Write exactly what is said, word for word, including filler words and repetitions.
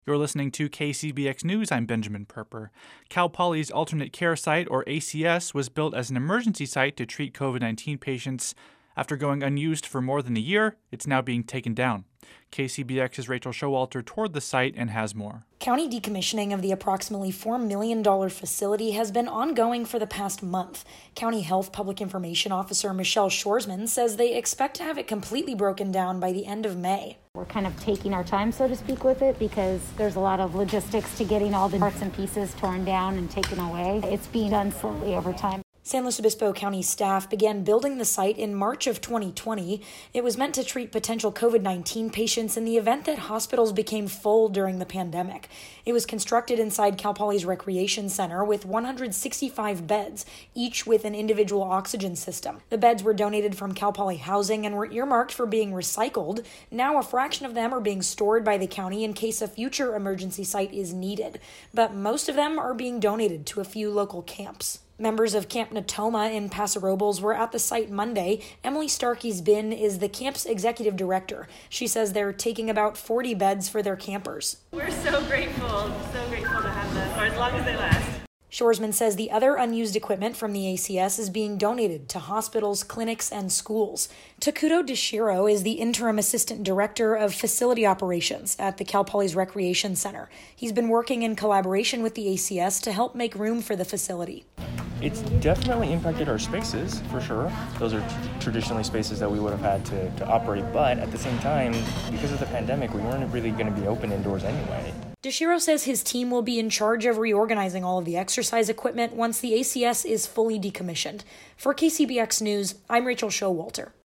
You're listening to K C B X News. I'm Benjamin Perper. Cal Poly's Alternate Care Site, or A C S, was built as an emergency site to treat covid nineteen patients. After going unused for more than a year, it's now being taken down. K C B X's Rachel Showalter toured the site and has more. County decommissioning of the approximately four million dollars facility has been ongoing for the past month. County Health Public Information Officer Michelle Shorsman says they expect to have it completely broken down by the end of May. We're kind of taking our time, so to speak, with it because there's a lot of logistics to getting all the parts and pieces torn down and taken away. It's being done slowly over time. San Luis Obispo County staff began building the site in March of twenty twenty. It was meant to treat potential covid nineteen patients in the event that hospitals became full during the pandemic. It was constructed inside Cal Poly's Recreation Center with one hundred sixty-five beds, each with an individual oxygen system. The beds were donated from Cal Poly Housing and were earmarked for being recycled. Now a fraction of them are being stored by the county in case a future emergency site is needed, but most of them are being donated to a few local camps. Members of Camp Natoma in Paso Robles were at the site Monday. Emily Starkey's Bin is the camp's executive director. She says they're taking about forty beds for their campers. We're so grateful, so grateful to have them for as long as they last. Shorsman says the other unused equipment from the A C S is being donated to hospitals, clinics, and schools. Takuto DeShiro is the interim assistant director of facility operations at the Cal Poly's Recreation Center. He's been working in collaboration with the A C S to help make room for the facility. It's definitely impacted our spaces, for sure. Those are t- traditionally spaces that we would have had to, to operate, but at the same time, because of the pandemic, we weren't really going to be open indoors anyway. DeShiro says his team will be in charge of reorganizing all of the exercise equipment once the A C S is fully decommissioned. For K C B X News, I'm Rachel Showalter.